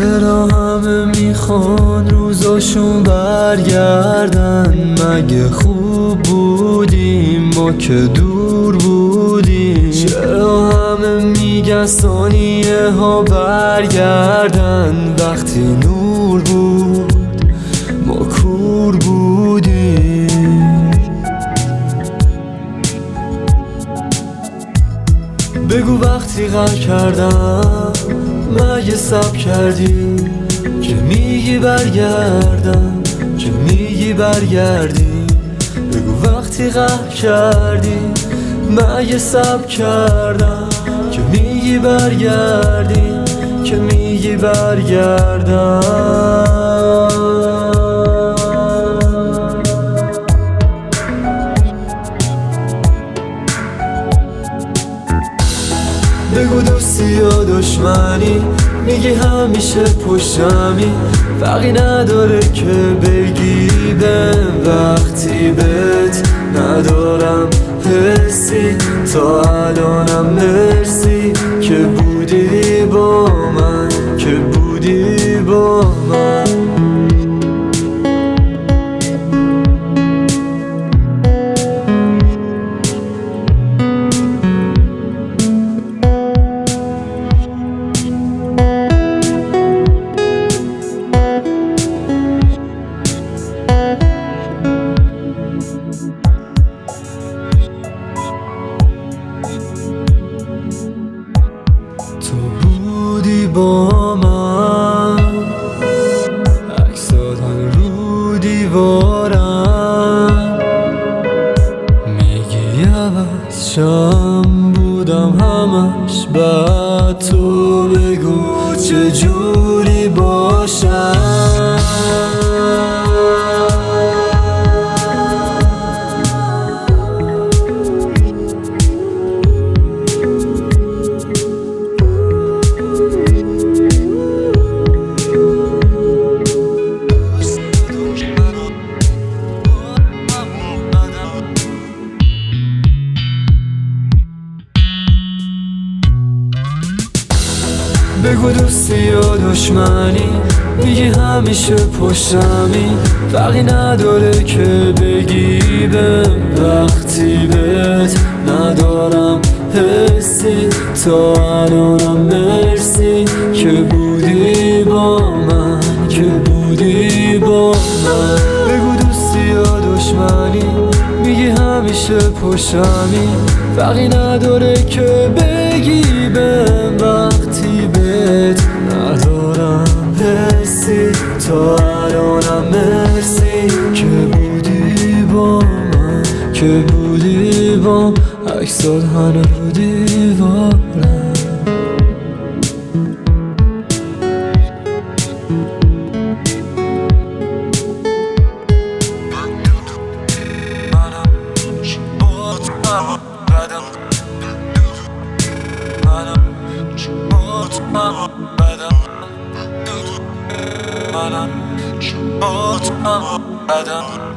چرا همه میخوان روزاشون برگردن؟ مگه خوب بودیم ما که دور بودیم؟ چرا همه میگن ثانیه ها برگردن؟ وقتی نور بود ما کور بودیم. بگو وقتی غر کردم مگه سب کردی که میگی برگردم، که میگی برگردی؟ بگو وقتی قهر کردی مگه سب کردم که میگی برگردی، که میگی برگردم؟ بگو دوستی یا دشمنی، میگی همیشه پشتمی، فرقی نداره که بگی بهم وقتی بهت ندارم حسی. تا الانم مرسی که بودی با من، که بودی با من. تو بودی با من، عکسات رو دیوارم، میگی عوض شم بودم همش بعد تو بگو چجوری باشم. بگو دوستی یا دشمنی، میگی همیشه پشتمی، فرقی نداره که بگی بهم وقتی بهت ندارم حسی. تا الانم مرسی که بودی با من، که بودی با من. بگو دوستی یا دشمنی، میگی همیشه پشتمی، فرقی نداره که بگی بهم وقتی بهت ندارم حسی. تا الانم مرسی که بودی با من، که بودی با عکسات هنو رو دیوارم. منم